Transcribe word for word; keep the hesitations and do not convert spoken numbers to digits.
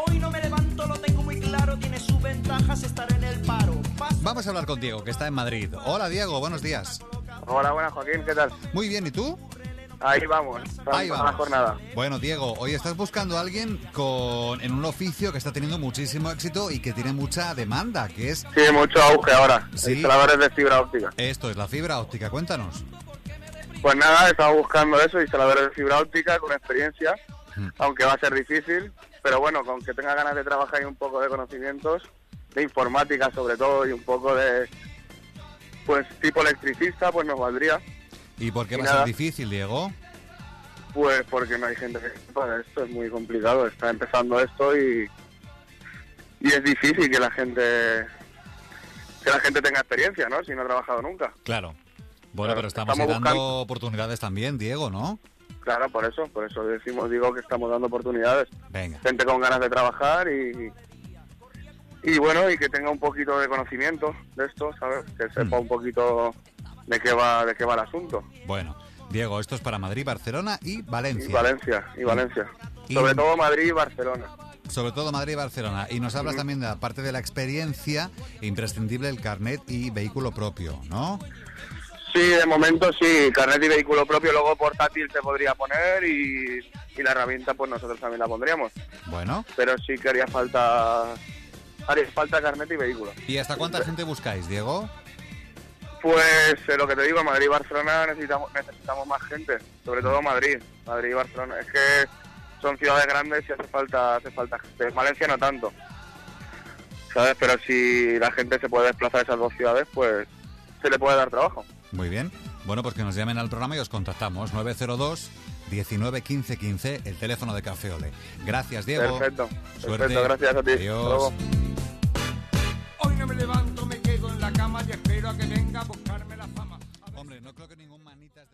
Hoy no me levanto, lo tengo muy claro, tiene sus ventajas estar en el paro. Paso... Vamos a hablar con Diego, que está en Madrid. Hola, Diego, buenos días. Hola, buenas, Joaquín, ¿qué tal? Muy bien, ¿y tú? Ahí vamos, Ahí vamos. vamos. La jornada. Bueno, Diego, hoy estás buscando a alguien con en un oficio que está teniendo muchísimo éxito y que tiene mucha demanda, que es... Sí, mucho auge ahora, Sí. instaladores de fibra óptica. Esto es la fibra óptica, cuéntanos. Pues nada, estaba buscando eso, instaladores de fibra óptica con experiencia, Mm. aunque va a ser difícil, pero bueno, con que tenga ganas de trabajar y un poco de conocimientos, de informática sobre todo, y un poco de, pues, tipo electricista, pues nos valdría. ¿Y por qué Y va a nada. ser difícil, Diego? Pues porque no hay gente que sepa de esto, es muy complicado, está empezando esto y, y es difícil que la gente que la gente tenga experiencia, ¿no? Si no ha trabajado nunca. Claro. Bueno, Claro, pero estamos, estamos dando buscando- oportunidades también, Diego, ¿no? Claro, por eso, por eso decimos, digo que estamos dando oportunidades. Venga. Gente con ganas de trabajar y y bueno, y que tenga un poquito de conocimiento de esto, ¿sabes? Que sepa Mm. un poquito de qué va de qué va el asunto. Bueno, Diego, esto es para Madrid, Barcelona y Valencia. Y Valencia, y Valencia. Y- Sobre todo Madrid y Barcelona. Sobre todo Madrid y Barcelona. Y nos hablas Ujú. también de la parte de la experiencia, imprescindible el carnet y vehículo propio, ¿no? Sí, de momento sí, carnet y vehículo propio, luego portátil se podría poner y, y la herramienta pues nosotros también la pondríamos. Bueno. Pero sí que haría falta, haría falta carnet y vehículo. ¿Y hasta cuánta gente buscáis, Diego? Pues eh, lo que te digo, Madrid y Barcelona necesitamos, necesitamos más gente, sobre todo Madrid, Madrid y Barcelona. Es que son ciudades grandes y hace falta, hace falta gente. Valencia no tanto, ¿sabes? Pero si la gente se puede desplazar a esas dos ciudades, pues se le puede dar trabajo. Muy bien. Bueno, pues que nos llamen al programa y os contactamos. nueve cero dos, diecinueve, quince, quince, el teléfono de Café Ole. Gracias, Diego. Perfecto, Suerte. perfecto, gracias a ti. Adiós. Hasta luego. Hoy no me levanto, me quedo en la cama y espero a que venga a buscarme la fama. Hombre, no creo que ningún manitas...